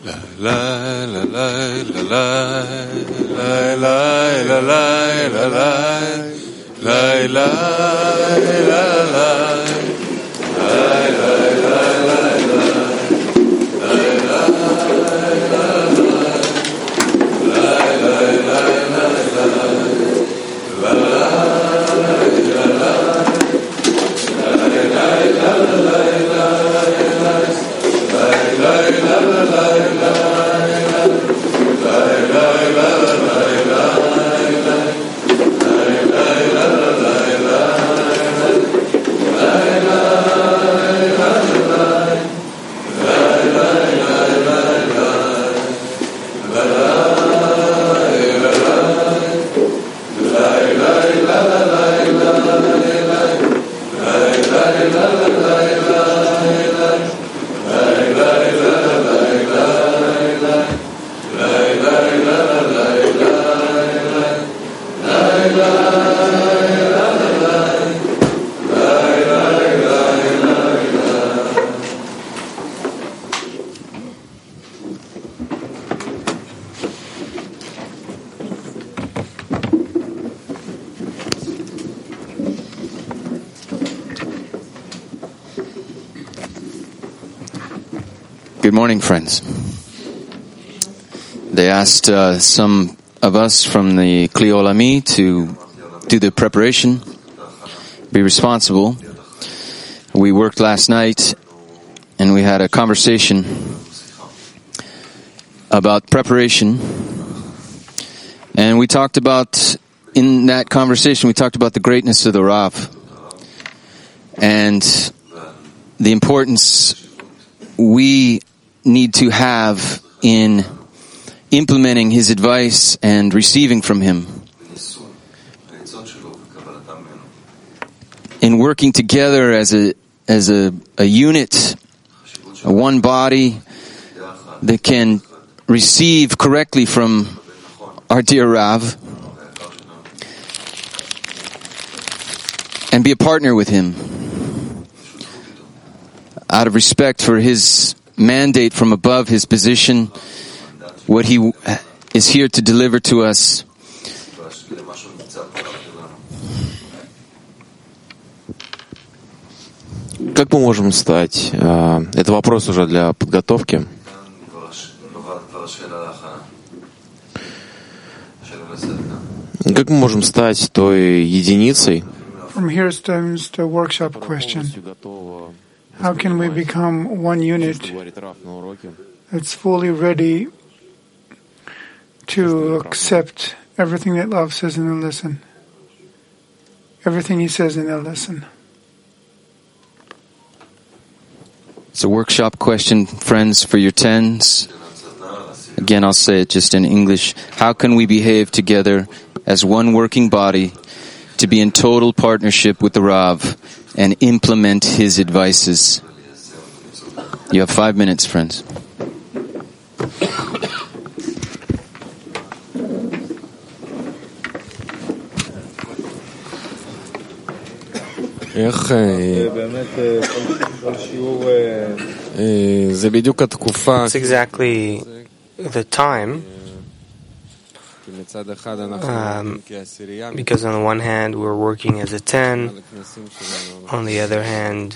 Good morning, friends. They asked some of us from the Kli Olami to do the preparation, be responsible. We worked last night and we had a conversation about preparation. And we talked about, in that conversation, we talked about the greatness of the Rav and the importance we need to have in implementing his advice and receiving from him, in working together as a unit, a one body that can receive correctly from our dear Rav and be a partner with him out of respect for his mandate from above, his position, what he is here to deliver to us. Как мы можем стать? Это вопрос уже для подготовки. Как мы можем стать той единицей? From here stems the workshop question. How can we become one unit that's fully ready to accept everything that Rav says in the lesson? Everything he says in the lesson. It's a workshop question, friends, for your tens. Again, I'll say it just in English. How can we behave together as one working body to be in total partnership with the Rav and implement his advices? You have 5 minutes, friends. It's exactly the time, because on the one hand we're working as a 10, on the other hand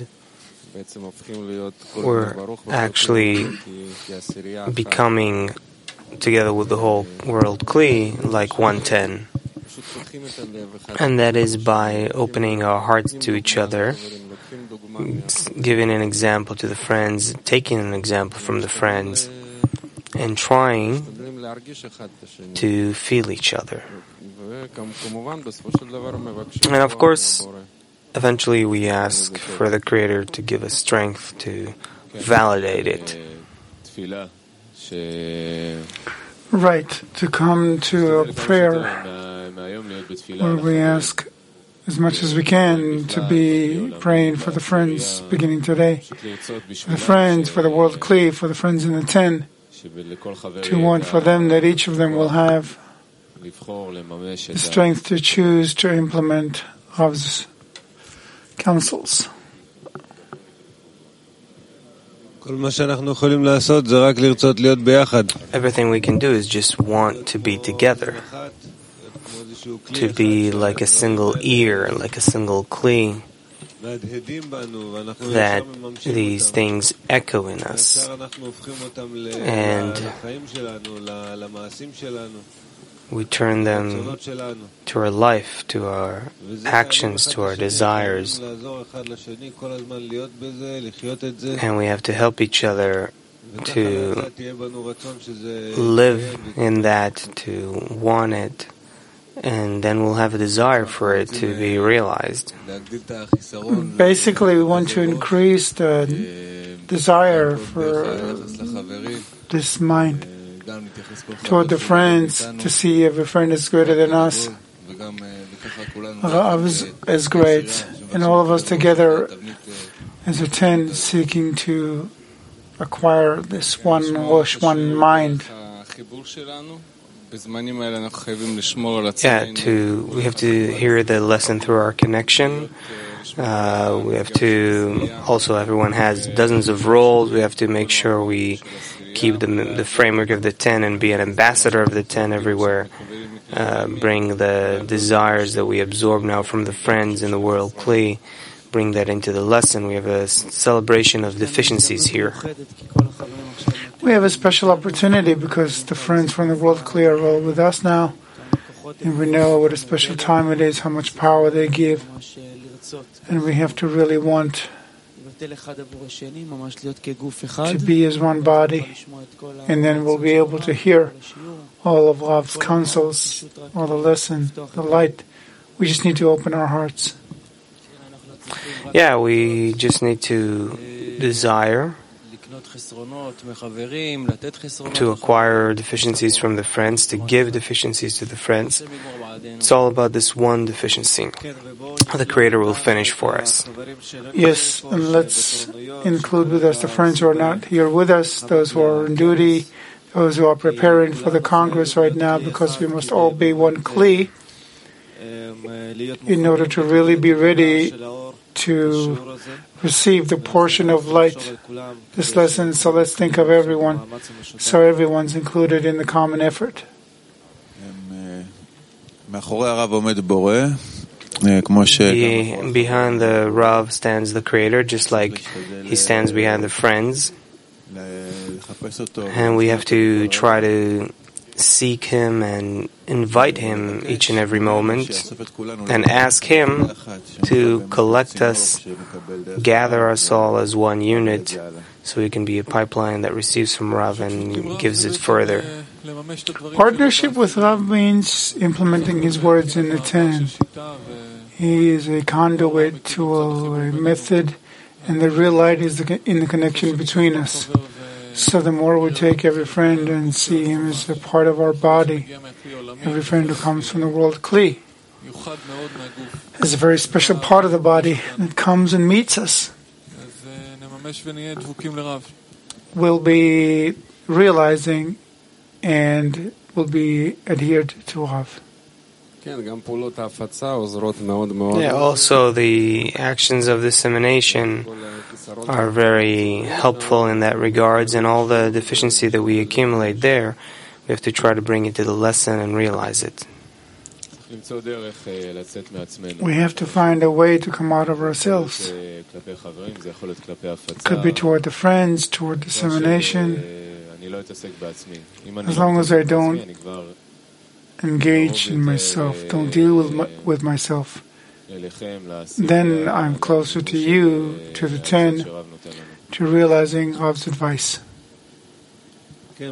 we're actually becoming, together with the whole world Kli, like 110. And that is by opening our hearts to each other, giving an example to the friends, taking an example from the friends, and trying to feel each other. And of course, eventually we ask for the Creator to give us strength to validate it. Right, to come to a prayer where we ask as much as we can to be praying for the friends beginning today, for the friends, for the world Kli, for the friends in the 10, to want for them that each of them will have the strength to choose to implement Rav's counsels. Everything we can do is just want to be together, to be like a single ear, like a single kli, that these things echo in us, and we turn them to our life, to our actions, to our desires, and we have to help each other to live in that, to want it, and then we'll have a desire for it to be realized. Basically, we want to increase the desire for this mind toward the friends, to see every friend is greater than us. Rav is great, and all of us together as a 10 seeking to acquire this one Rosh, one mind. Yeah, we have to hear the lesson through our connection. We have to also, everyone has dozens of roles. We have to make sure we keep the framework of the 10 and be an ambassador of the 10 everywhere. Bring the desires that we absorb now from the friends in the world Kli, bring that into the lesson. We have a celebration of deficiencies here. We have a special opportunity because the friends from the world Kli are all with us now, and we know what a special time it is, how much power they give, and we have to really want to be as one body, and then we'll be able to hear all of Rav's counsels, all the lesson, the light. We just need to open our hearts. Yeah, we just need to desire to acquire deficiencies from the friends, to give deficiencies to the friends. It's all about this one deficiency. The Creator will finish for us. Yes, and let's include with us the friends who are not here with us, those who are on duty, those who are preparing for the Congress right now, because we must all be one Kli in order to really be ready to receive the portion of light, this lesson. So let's think of everyone, so everyone's included in the common effort. Behind the Rav stands the Creator, just like he stands behind the friends. And we have to try to seek him and invite him each and every moment and ask him to collect us, gather us all as one unit, so we can be a pipeline that receives from Rav and gives it further. Partnership with Rav means implementing his words in the 10. He is a conduit to a method, and the real light is in the connection between us. So the more we take every friend and see him as a part of our body, every friend who comes from the world Kli is a very special part of the body that comes and meets us, will be realizing and will be adhered to Rav. Yeah, also the actions of dissemination are very helpful in that regards, and all the deficiency that we accumulate there, we have to try to bring it to the lesson and realize it. We have to find a way to come out of ourselves. It could be toward the friends, toward dissemination. As long as I don't engage in myself, don't deal with myself, then I'm closer to you, to the 10, to realizing Rav's advice. Yeah,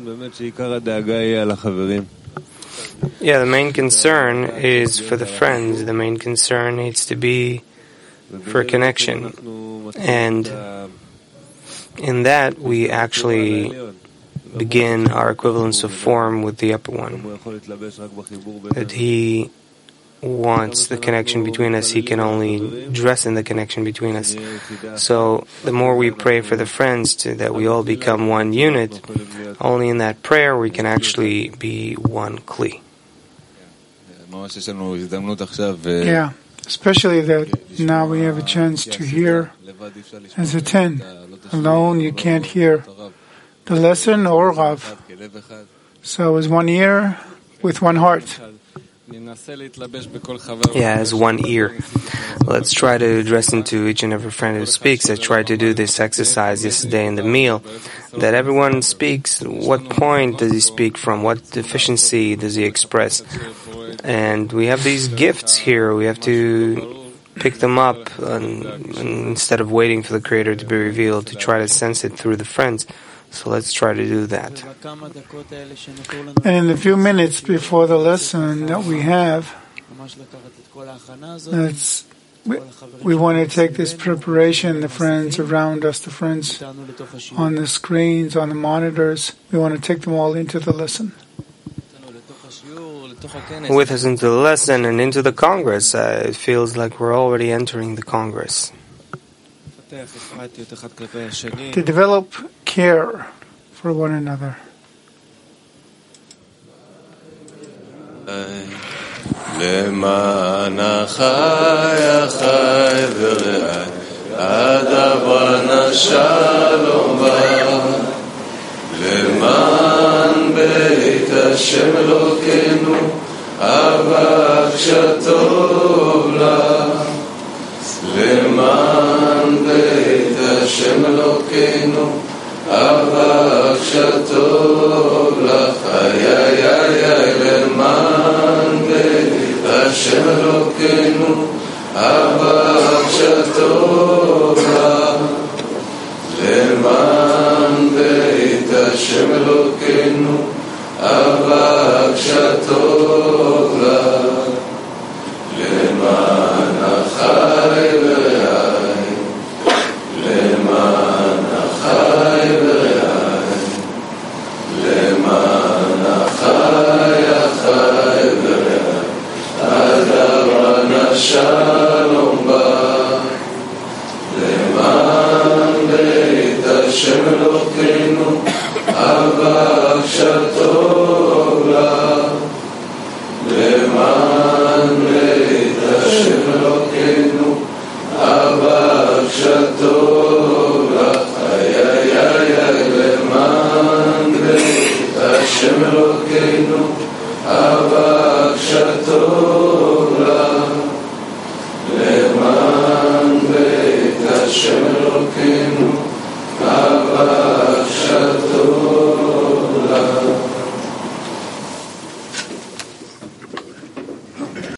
the main concern is for the friends. The main concern needs to be for connection. And in that, we actually begin our equivalence of form with the upper one. That he wants the connection between us, he can only dress in the connection between us. So the more we pray for the friends that we all become one unit, only in that prayer we can actually be one Kli. Yeah, especially that now we have a chance to hear as a 10. Alone, you can't hear the lesson or Rav. So as one ear with one heart. Yeah, as one ear. Let's try to address into each and every friend who speaks. I tried to do this exercise yesterday in the meal, that everyone speaks. What point does he speak from? What deficiency does he express? And we have these gifts here. We have to pick them up and instead of waiting for the Creator to be revealed, to try to sense it through the friends. So let's try to do that. And in the few minutes before the lesson that we have, we want to take this preparation, the friends around us, the friends on the screens, on the monitors, we want to take them all into the lesson. With us into the lesson and into the Congress. It feels like we're already entering the Congress. To develop care for one another. למען החי החי ורעי עד אברנה שלום בא למען בית השם אלוקינו אבק שטוב לה למען בית השם אלוקינו אבק שטוב לך איי איי איי למען בית השם אלוקינו אבק שטוב לך למען בית השם אלוקינו אבק שטוב לך למען החי ורעי למען החי ורעי למען החי החי ורעי עד אברנה שלום בא למען בית השם אלוקינו אבק שטוב